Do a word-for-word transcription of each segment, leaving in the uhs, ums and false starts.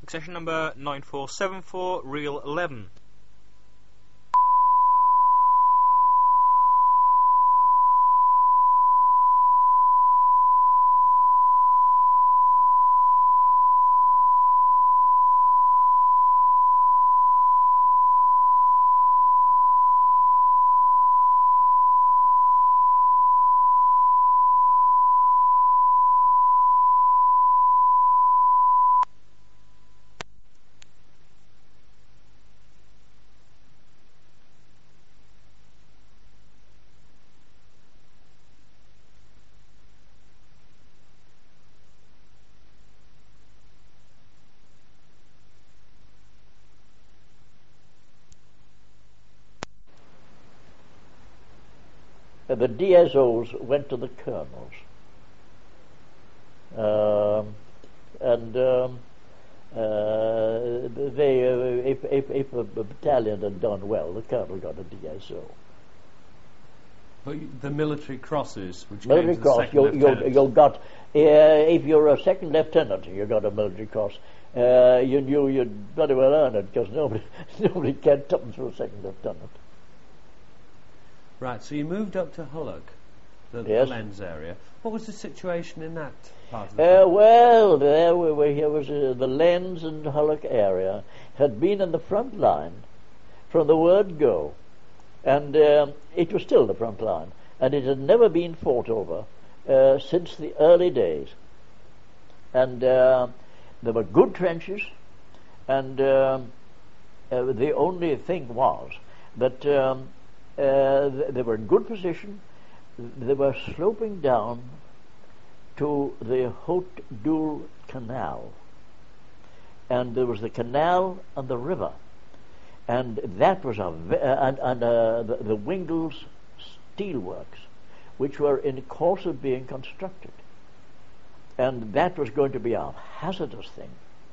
Accession number nine four seven four, reel eleven. Uh, the D S Os went to the colonels, um, and um, uh, they, uh, if, if, if a battalion had done well, the colonel got a D S O. But the military crosses, which military came to cross, the second you, you, lieutenant. you got, uh, if you're a second lieutenant, you got a military cross. Uh, you knew you'd bloody well earn it, because nobody, nobody cared tuppence for a second lieutenant. Right, so you moved up to Hullock, the, Yes. the Lens area. What was the situation in that part of the Uh, country? well, there we were, here was uh, the Lens and Hullock area had been in the front line from the word go, and um, it was still the front line, and it had never been fought over uh, since the early days. And uh, there were good trenches, and um, uh, the only thing was that um, uh, th- they were in good position. They were sloping down to the Haute Doul Canal, and there was the canal and the river, and that was a ve- uh, and, and uh, the, the Wingles steelworks, which were in course of being constructed, and that was going to be a hazardous thing.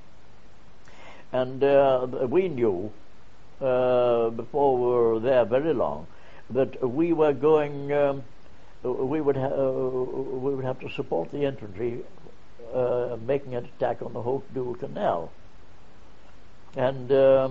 And uh, we knew uh, before we were there very long that we were going. Um, we would ha- uh, we would have to support the infantry uh, making an attack on the Haute Doul Canal, and uh,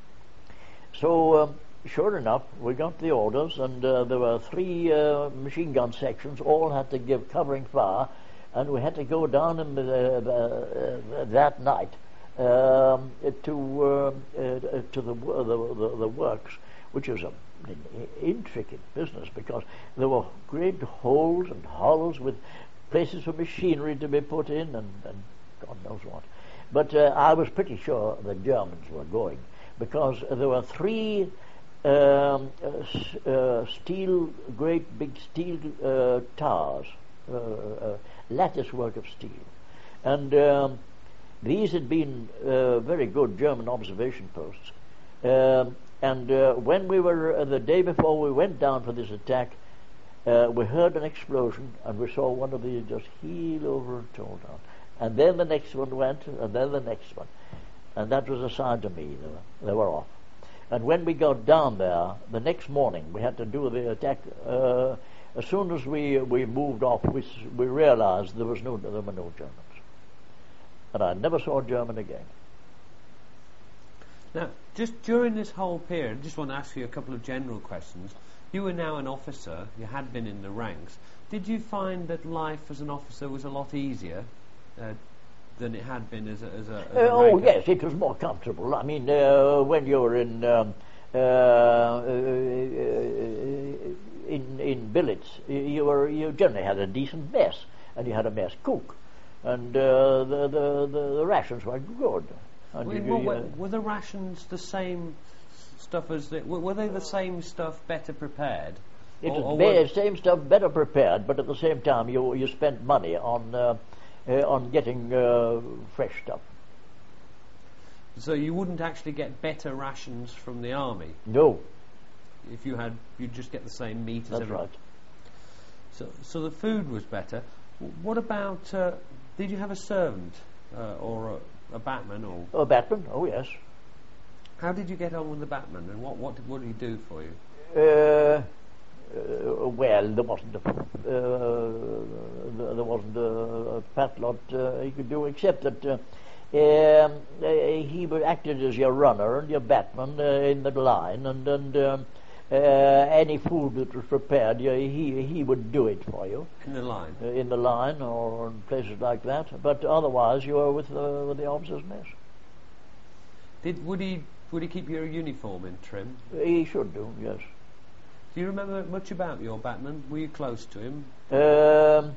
so um, sure enough, we got the orders, and uh, there were three uh, machine gun sections. All had to give covering fire, and we had to go down in the, uh, uh, that night um, to uh, uh, to the, the the the works, which is a intricate business, because there were great holes and hollows with places for machinery to be put in, and, and God knows what. But uh, I was pretty sure the Germans were going, because there were three um, uh, uh, steel, great big steel uh, towers, uh, uh, lattice work of steel, and um, these had been uh, very good German observation posts. Um, And uh, when we were, uh, the day before we went down for this attack, uh, we heard an explosion, and we saw one of these just heel over and toe down. And then the next one went, and then the next one. And that was a sign to me they were, they were off. And when we got down there, the next morning, we had to do the attack. Uh, as soon as we we moved off, we, we realized there, was no, there were no Germans. And I never saw a German again. Now, just during this whole period, I just want to ask you a couple of general questions. You were now an officer, you had been in the ranks. Did you find that life as an officer was a lot easier uh, than it had been as a, as a, as a Uh, oh, ranker? yes, it was more comfortable. I mean, uh, when you were in um, uh, uh, in in billets, you were you generally had a decent mess, and you had a mess cook, and uh, the, the the the rations were good. And Well, you- well, you- were, were the rations the same stuff as the, were, were they the same stuff better prepared? It Or- was or be- were- same stuff, better prepared, but at the same time, you you spent money on uh, uh, on getting uh, fresh stuff. So you wouldn't actually get better rations from the army No, if you had, you'd just get the same meat as that's everyone. right. So, so the food was better. W- What about? Uh, did you have a servant uh, or a, a batman, or Oh, Batman. Oh, yes. how did you get on with the batman, and what what did, what did he do for you? Uh, uh, well, there wasn't a, uh, there wasn't a, a fat lot uh, he could do, except that uh, um, uh, he would acted as your runner and your batman uh, in the line, and, and um, uh, any food that was prepared, you, he he would do it for you In the line? uh, in the line or in places like that. But otherwise, you were with the, with the officers' mess. Did would he would he keep your uniform in trim? He should do, yes. Do you remember much about your batman? Were you close to him? Um,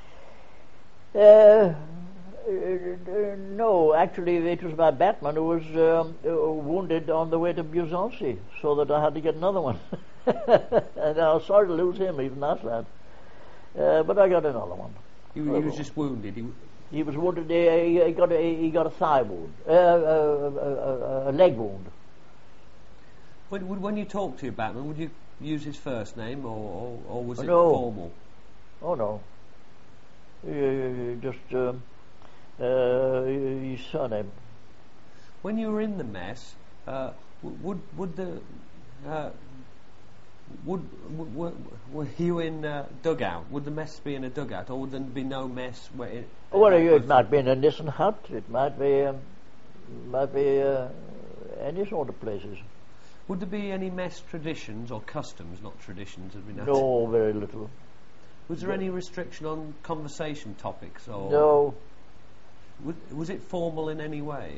uh, uh, no, actually, it was my batman who was um, uh, wounded on the way to Buzancy, so that I had to get another one. And I was sorry to lose him, even that lad. Uh, but I got another one. He, he was just wounded. He, He was wounded. He, he got a he got a thigh wound, uh, uh, uh, a leg wound. when, would- when you talked to your batman, would you use his first name, or, or, or was it No. formal? Oh no, uh, just um, uh, his surname. When you were in the mess, uh, w- would would the uh, would w- w- were you in uh, dugout? Would the mess be in a dugout, or would there be no mess? Where it, Well, uh, it might be in a Nissen hut. It might be, um, might be uh, any sort of places. Would there be any mess traditions or customs, not traditions, as we know? No, very little. Was there any restriction on conversation topics, or No, was, was it formal in any way?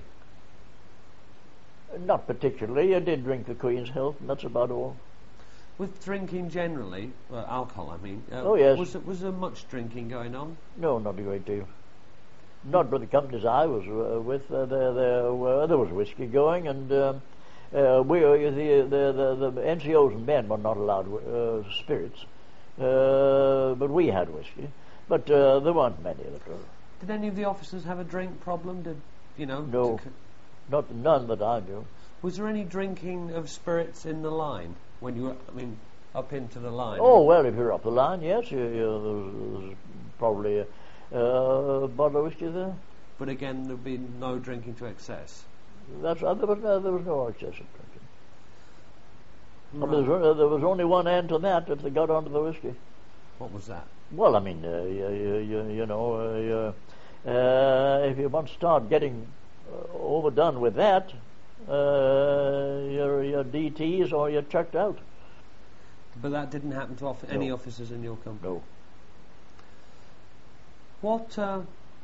not particularly. I did drink the Queen's health, and that's about all. With drinking generally, uh, alcohol, I mean. Uh, Oh, yes. Was there, was there much drinking going on? No, not a great deal. Not with the companies I was uh, with. Uh, there, there, were, there was whiskey going, and um, uh, we the, the the the N C Os and men were not allowed uh, spirits, uh, but we had whiskey. But uh, there weren't many that were. Did any of the officers have a drink problem? Did you know? No. to c- Not none that I knew. Was there any drinking of spirits in the line when you were? I mean, up into the line. Oh well, if you're up the line, yes, you, you, there, was, there was probably a, uh, a bottle of whiskey there. But again, there'd be no drinking to excess. That's uh, there was no, there was no excessive drinking. I mean, Right. there, was, there was only one end to that if they got onto the whiskey. What was that? Well, I mean, uh, you, you, you, you know, uh, you, uh, if you once start getting uh, overdone with that, uh, you're, you're D Ts or you're chucked out. But that didn't happen to off- any No. officers in your company. No. What? Uh,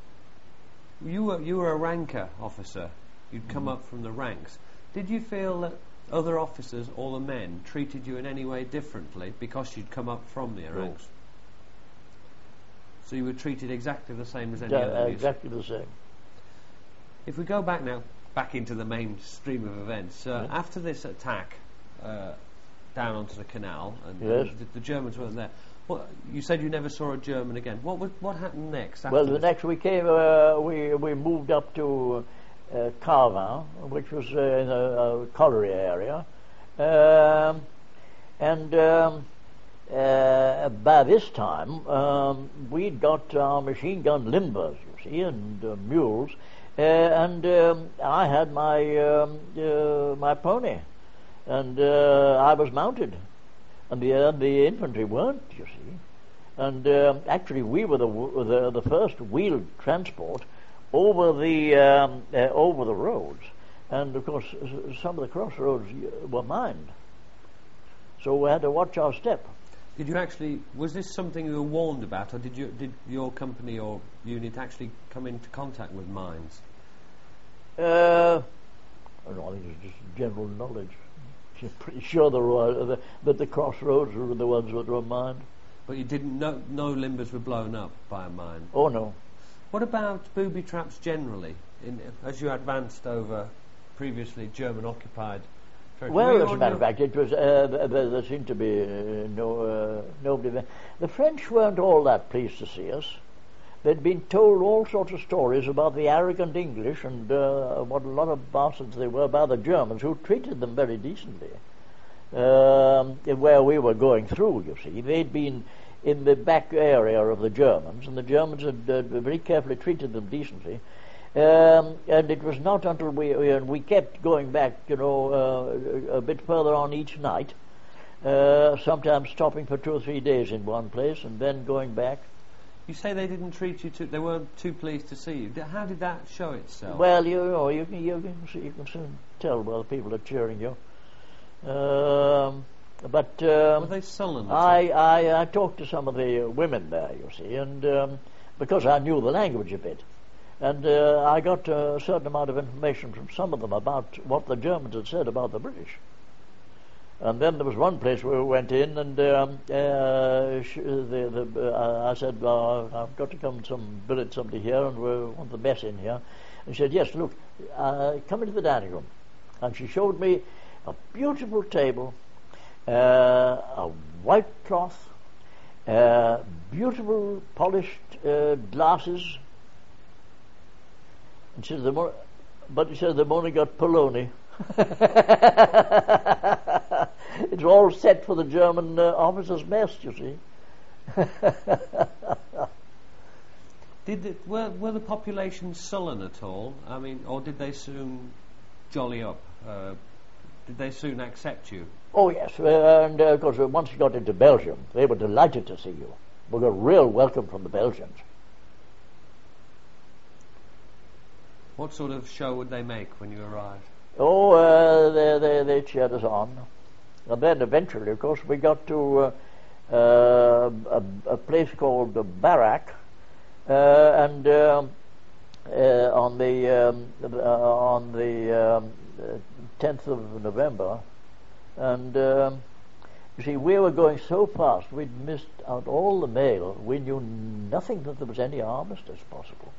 you were you were a ranker officer. You'd come up from the ranks. Did you feel that other officers, all the men, treated you in any way differently because you'd come up from the No. ranks? So you were treated exactly the same as any Yeah, other. exactly the same. If we go back now, back into the main stream of events, uh, Yeah. after this attack uh, down onto the canal, and, Yes. and the, the Germans weren't there. What, you said you never saw a German again. What was, what happened next? After Well, the this? next we came, uh, we we moved up to uh, Carvin, which was uh, in a, a colliery area, um, and um, uh, by this time um, we'd got our machine gun limbers, you see, and uh, mules, uh, and um, I had my um, uh, my pony, and uh, I was mounted. And the uh, the infantry weren't, you see. And um, actually, we were the, w- the the first wheeled transport over the um, uh, over the roads, and of course, s- some of the crossroads uh, were mined. So we had to watch our step. Did you actually? Was this something you were warned about, or did you? Did your company or unit actually come into contact with mines? Uh, I don't know, I think it's just general knowledge. I'm pretty sure there were, uh, the, that the crossroads were the ones that were mined. But you didn't. No, no limbers were blown up by a mine. Oh no. What about booby traps generally? In, as you advanced over previously German-occupied territory? Were Well, you as a on matter of your- fact, it was uh, th- there, there seemed to be uh, no uh, nobody there. The French weren't all that pleased to see us. They'd been told all sorts of stories about the arrogant English and uh, what a lot of bastards they were by the Germans, who treated them very decently. Um, where we were going through, you see, they'd been in the back area of the Germans, and the Germans had uh, very carefully treated them decently. Um, and it was not until we we, and we kept going back, you know, uh, a bit further on each night, uh, sometimes stopping for two or three days in one place and then going back. You say they didn't treat you too, they weren't too pleased to see you. D- How did that show itself? Well, you know, you can, you can, see, you can soon tell whether people are cheering you. Um, but um, Were they sullen? at I, all? I, I talked to some of the uh, women there, you see, and um, because I knew the language a bit. And uh, I got a certain amount of information from some of them about what the Germans had said about the British. And then there was one place where we went in, and um, uh, sh- the, the, uh, I said, uh, I've got to come some billet somebody here, and we want the mess in here. And she said, yes, look, uh, come into the dining room. And she showed me a beautiful table, uh, a white cloth, uh, beautiful polished uh, glasses. And she said, the mo- but she said, they've only got polony. It's all set for the German uh, officers' mess, you see. Did the, were, were the population sullen at all? I mean, or did they soon jolly up? Uh, did they soon accept you? Oh, yes. Uh, and, uh, of course, uh, once you got into Belgium, they were delighted to see you. We got a real welcome from the Belgians. What sort of show would they make when you arrived? Oh, uh, they, they, they cheered us on. And then eventually, of course, we got to uh, uh, a, a place called the Barak, uh, and um, uh, on the um, uh, on the um, tenth of November, and um, you see, we were going so fast, we'd missed out all the mail. We knew nothing that there was any armistice possible.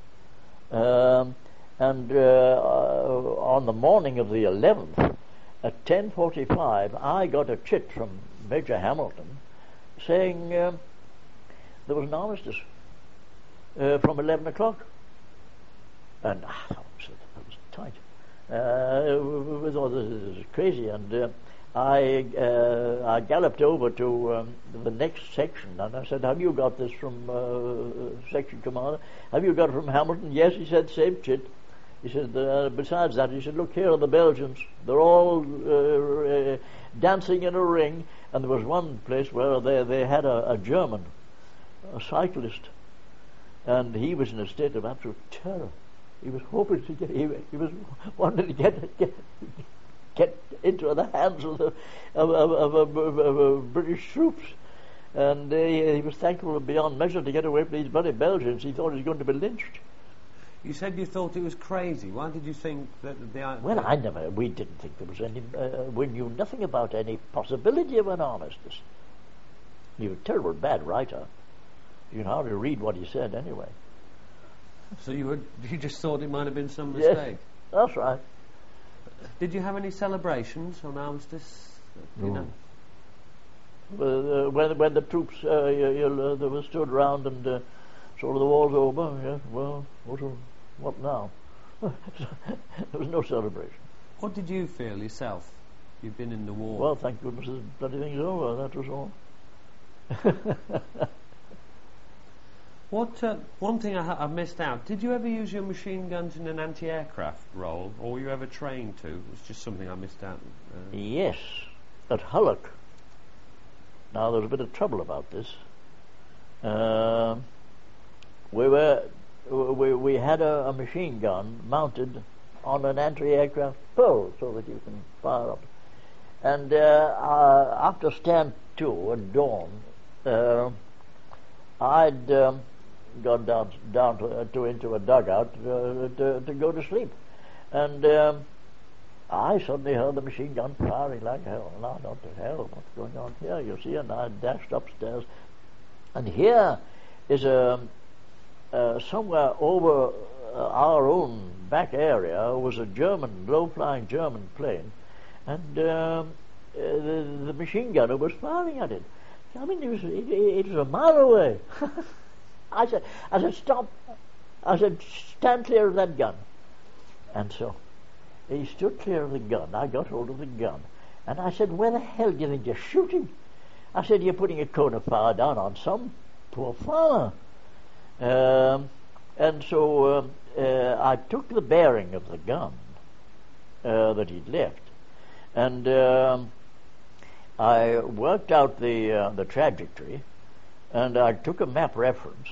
Um, and uh, uh, on the morning of the eleventh, at ten forty-five, I got a chit from Major Hamilton saying um, there was an armistice uh, from eleven o'clock. And ah, that was, that was tight. Uh, we thought this is crazy. And uh, I uh, I galloped over to um, the next section, and I said, have you got this from uh, section commander? Have you got it from Hamilton? Yes, he said, same chit. He said, uh, besides that, he said, look, here are the Belgians. They're all uh, uh, dancing in a ring. And there was one place where they, they had a, a German, a cyclist, and he was in a state of absolute terror. He was hoping to get, he, he was wanting to get, get, get into the hands of the of, of, of, of, of, of British troops. And uh, he, he was thankful beyond measure to get away from these bloody Belgians. He thought he was going to be lynched. You said you thought it was crazy. Why did you think that the... Well, I never, we didn't think there was any, uh, we knew nothing about any possibility of an armistice. He was a terrible bad writer. You can hardly read what he said anyway. So you were, you just thought it might have been some Yes, mistake? that's right. Did you have any celebrations on armistice? You No. know? Uh, when, when the troops uh, you, you, uh, they were stood round and uh, sort of the war's over, yeah, well, what, what now? There was no celebration. What did you feel yourself? You've been in the war. Well, thank goodness the bloody thing's over, that was all. What uh, one thing I, ha- I missed out, did you ever use your machine guns in an anti-aircraft role, or were you ever trained to? It's just something I missed out. Uh, Yes, at Hullock. Now, there's a bit of trouble about this. Uh, we were we, we had a, a machine gun mounted on an anti-aircraft pole so that you can fire up. And uh, uh, after stand two at dawn, uh, I'd um, gone down down to, uh, to into a dugout uh, to, to go to sleep, and um, I suddenly heard the machine gun firing like hell. And I thought, to hell, what's going on here? You see, and I dashed upstairs, and here is a uh, somewhere over uh, our own back area was a German, low-flying German plane, and um, uh, the, the machine gunner was firing at it. I mean, it was, it, it was a mile away. I said, I said, stop. I said, stand clear of that gun. And so he stood clear of the gun. I got hold of the gun. And I said, where the hell do you think you're shooting? I said, you're putting a cone of fire down on some poor farmer. Um, and so um, uh, I took the bearing of the gun uh, that he'd left. And um, I worked out the uh, the trajectory, and I took a map reference.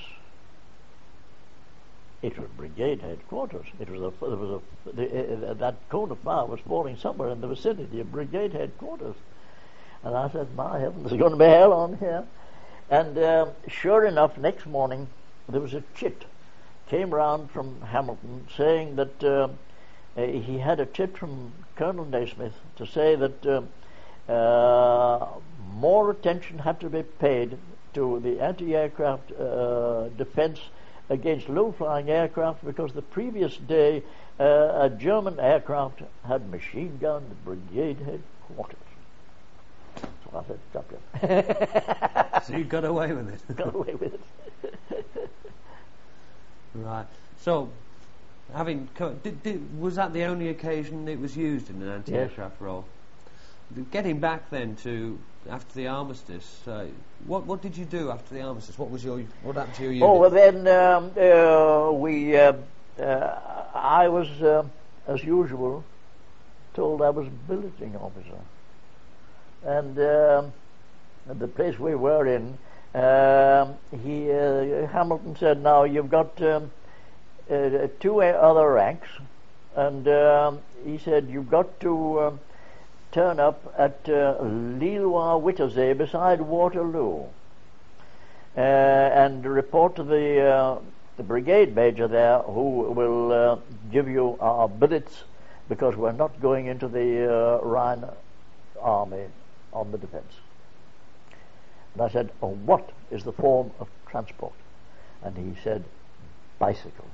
It was brigade headquarters. It was a, there was a the, uh, that cone of fire was falling somewhere in the vicinity of brigade headquarters. And I said, my heavens, there's going to be hell on here. And uh, sure enough, next morning, there was a chit came round from Hamilton saying that uh, uh, he had a chit from Colonel Naismith to say that uh, uh, more attention had to be paid to the anti-aircraft uh, defense against low-flying aircraft because the previous day uh, a German aircraft had machine gunned brigade headquarters. So I said, stop it. So you got away with it? Got away with it. Right. So, having co- did, did, was that the only occasion it was used in an anti-aircraft yes. role? Getting back then to after the armistice, uh, what what did you do after the armistice? What was your what happened to your unit? Oh well, then um, uh, we uh, uh, I was uh, as usual told I was billeting officer, and uh, at the place we were in. Um, he uh, Hamilton said, "Now you've got um, uh, two other ranks," and um, he said, "You've got to um, turn up at uh, Lillois-Wittersee beside Waterloo, uh, and report to the uh, the brigade major there, who will uh, give you our billets because we're not going into the uh, Rhine army on the defense." And I said, "Oh, what is the form of transport?" And he said, "Bicycles."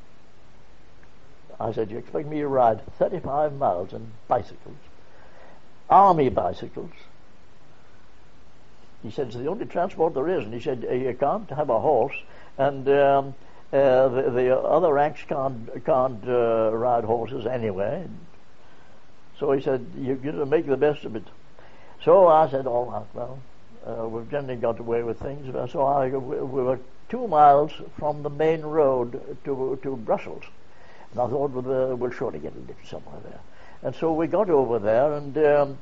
I said, "You expect me to ride thirty-five miles in bicycles? Army bicycles?" He said, "It's the only transport there is." And he said, "You can't have a horse, and um, uh, the, the other ranks can't, can't uh, ride horses anyway." So he said, "You've got to make the best of it." So I said, "All right, well, Uh, we've generally got away with things." So I, we were two miles from the main road to to Brussels, and I thought, well, uh, we'll surely get a lift somewhere there. And so we got over there, and um,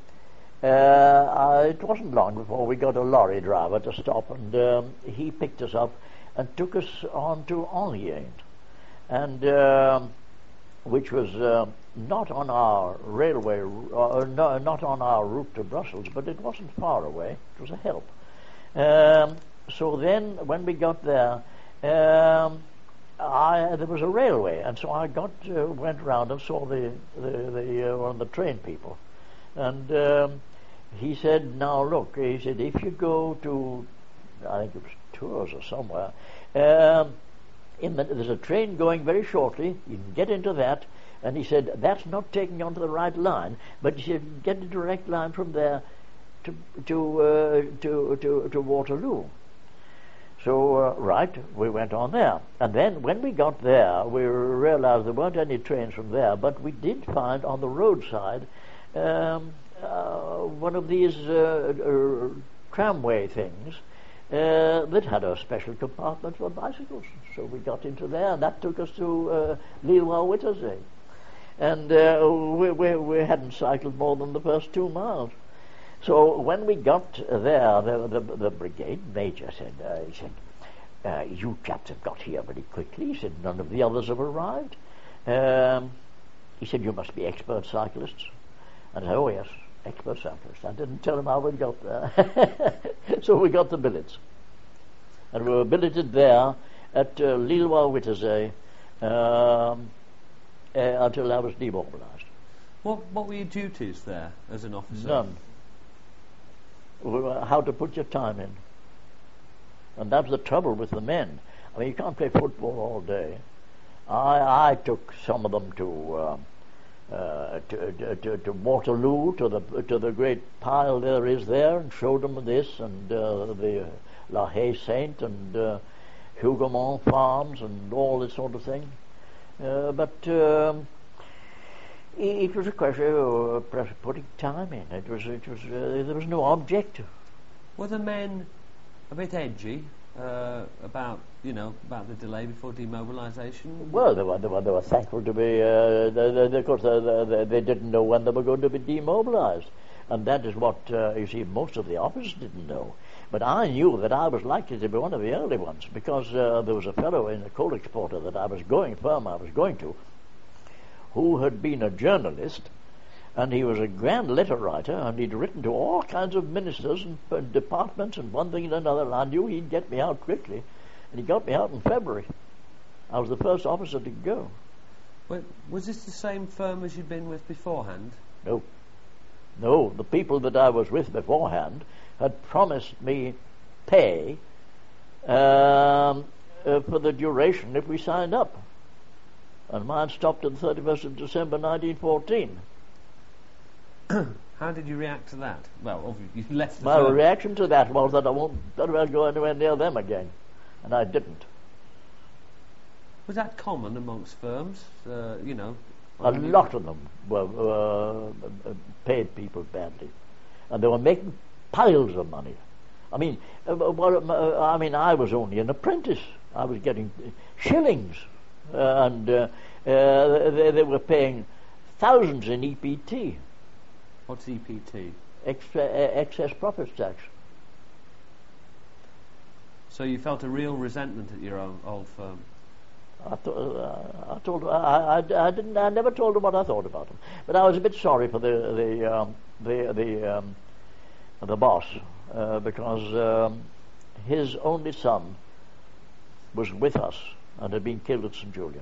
uh, I, it wasn't long before we got a lorry driver to stop, and um, he picked us up and took us on to Amiens, and um, which was uh, not on our railway, uh, no, not on our route to Brussels, but it wasn't far away. It was a help. Um, so then, when we got there, um, I, there was a railway, and so I got uh, went round and saw the the, the uh, one of the train people, and um, he said, "Now look," he said, "if you go to, I think it was Tours or somewhere." Um, In the, there's a train going very shortly. You can get into that." And he said, "That's not taking you onto the right line, but you should get a direct line from there to to uh, to, to to Waterloo." So uh, right, we went on there, and then when we got there, we realized there weren't any trains from there, but we did find on the roadside um, uh, one of these uh, uh, tramway things. Uh, that had a special compartment for bicycles. So we got into there, and that took us to uh, Lillois-Wittersee. And uh, we, we, we hadn't cycled more than the first two miles. So when we got there, the, the, the brigade major said, uh, he said, uh, "You chaps have got here very quickly." He said, "None of the others have arrived." Um, he said, "You must be expert cyclists." And I said, "Oh, yes. Expert cyclist." I didn't tell him how we got there. So we got the billets. And we were billeted there at uh, Lillois-Wittersee um, uh, until I was demobilized. What what were your duties there as an officer? None. We were how to put your time in. And that was the trouble with the men. I mean, you can't play football all day. I, I took some of them to... Uh, Uh, to, to, to Waterloo, to the to the great pile there is there, and showed them this and uh, the La Haye Saint and uh, Hougoumont farms and all this sort of thing. Uh, but um, it was a question of putting time in. It was it was uh, there was no object. Were the men a bit edgy uh, about you know about the delay before demobilisation? Well, they were they were, they were thankful to be. Uh, they, they, of course, they, they, they didn't know when they were going to be demobilised, and that is what uh, you see. Most of the officers didn't know. But I knew that I was likely to be one of the early ones because uh, there was a fellow in the coal exporter that I was going, firm I was going to, who had been a journalist, and he was a grand letter writer, and he'd written to all kinds of ministers and, and departments and one thing and another, and I knew he'd get me out quickly, and he got me out in February. I was the first officer to go. Well, was this the same firm as you'd been with beforehand? No. No, the people that I was with beforehand had promised me pay um, uh, for the duration if we signed up. And mine stopped on the thirty-first of December nineteen fourteen. How did you react to that? Well, obviously you left the My firm. reaction to that was that I won't very well go anywhere near them again. And I didn't. Was that common amongst firms? Uh, you know, A lot of them were uh, paid people badly, and they were making piles of money. I mean, uh, what, uh, I mean, I was only an apprentice. I was getting shillings, uh, and uh, uh, they, they were paying thousands in E P T. What's E P T? Extra, uh, excess profits tax. So you felt a real resentment at your own old firm. I, th- uh, I told I, I, I didn't I never told him what I thought about him, but I was a bit sorry for the the um, the the, um, the boss uh, because um, his only son was with us and had been killed at Saint Julian.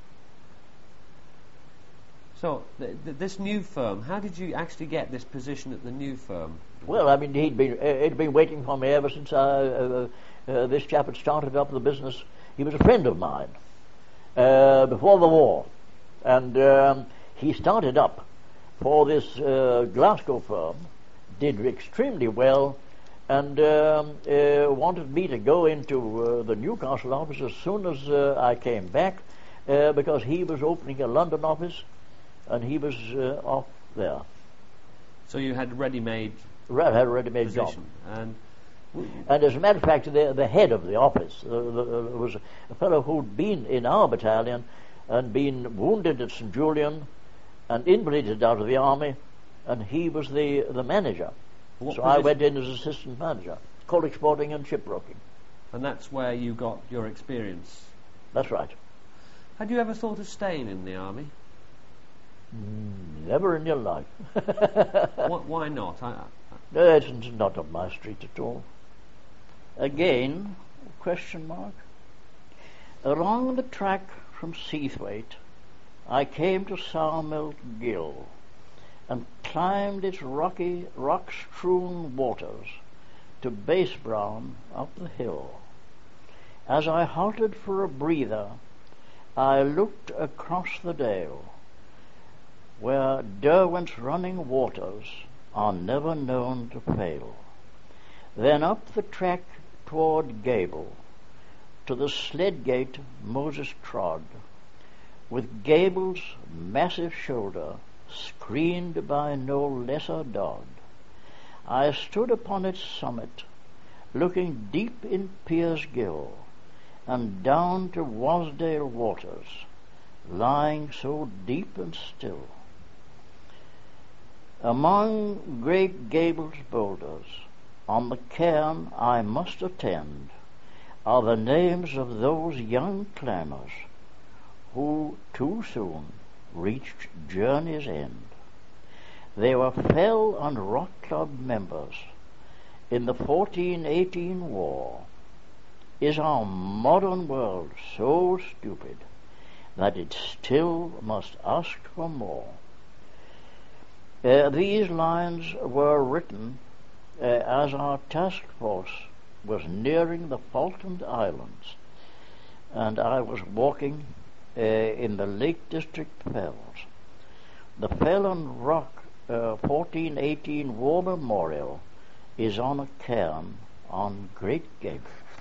So th- th- this new firm, how did you actually get this position at the new firm? Well, I mean, he'd been uh, he'd been waiting for me ever since I, uh, uh, this chap had started up the business. He was a friend of mine. Uh, before the war, and um, he started up for this uh, Glasgow firm, did extremely well, and um, uh, wanted me to go into uh, the Newcastle office as soon as uh, I came back, uh, because he was opening a London office, and he was uh, off there. So you had ready-made Right, had a ready-made job. position, and And as a matter of fact, the, the head of the office uh, the, uh, was a fellow who'd been in our battalion and been wounded at Saint Julian and invalided out of the army, and he was the, the manager. What so I position? went in as assistant manager, coal exporting and shipbroking. and that's where you got your experience. That's right. Had you ever thought of staying in the army? Mm, never in your life. What, why not? I, I, It's not up my street at all. Again, question mark. Along the track from Seathwaite, I came to Sourmelt Gill and climbed its rocky, rock-strewn waters to Basebrown up the hill. As I halted for a breather, I looked across the dale, where Derwent's running waters are never known to fail. Then up the track toward Gable, to the sled gate Moses trod, with Gable's massive shoulder screened by no lesser dod. I stood upon its summit, looking deep in Piers Gill, and down to Wasdale waters, lying so deep and still. Among great Gable's boulders, on the cairn I must attend, are the names of those young climbers who too soon reached journey's end. They were Fell and Rock Club members in the fourteen eighteen war. Is our modern world so stupid that it still must ask for more? Uh, these lines were written uh, as our task force was nearing the Falkland Islands, and I was walking uh, in the Lake District Fells. The Fell and Rock uh, fourteen eighteen War Memorial is on a cairn on Great Gable.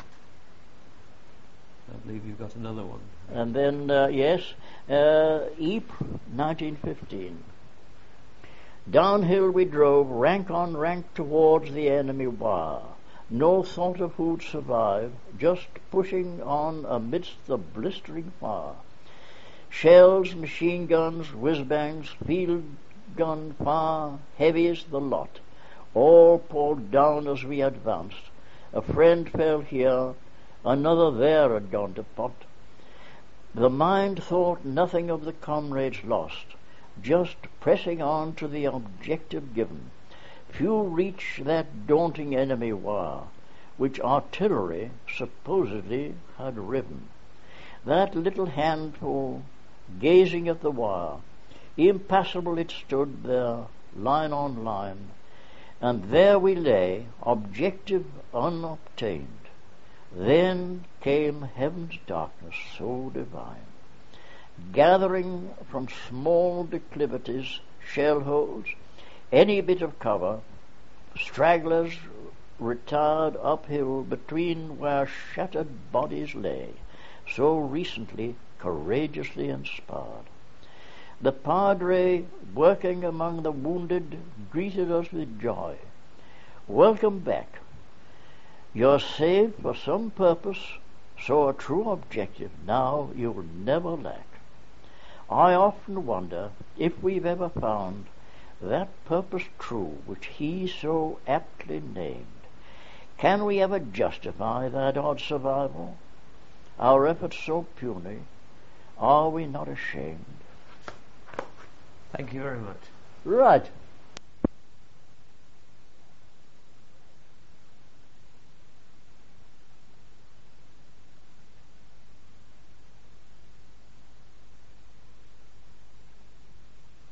I believe you've got another one. And then, uh, yes, uh, Ypres, nineteen fifteen. Downhill we drove, rank on rank towards the enemy wire. No thought of who'd survive, just pushing on amidst the blistering fire. Shells, machine guns, whiz-bangs, field gun fire, heaviest the lot, all poured down as we advanced, A friend fell here, another there had gone to pot. The mind thought nothing of the comrades lost, just pressing on to the objective given. Few reach that daunting enemy wire, which artillery supposedly had riven. That little handful, gazing at the wire, impassable it stood there, line on line, and there we lay, objective unobtained. Then came heaven's darkness so divine, gathering from small declivities, shell holes, any bit of cover, stragglers retired uphill between where shattered bodies lay, so recently courageously inspired. The Padre, working among the wounded, greeted us with joy. Welcome back. You're saved for some purpose, so a true objective now you'll never lack. I often wonder if we've ever found that purpose true which he so aptly named. Can we ever justify that odd survival? Our efforts so puny, are we not ashamed? Thank you very much. Right.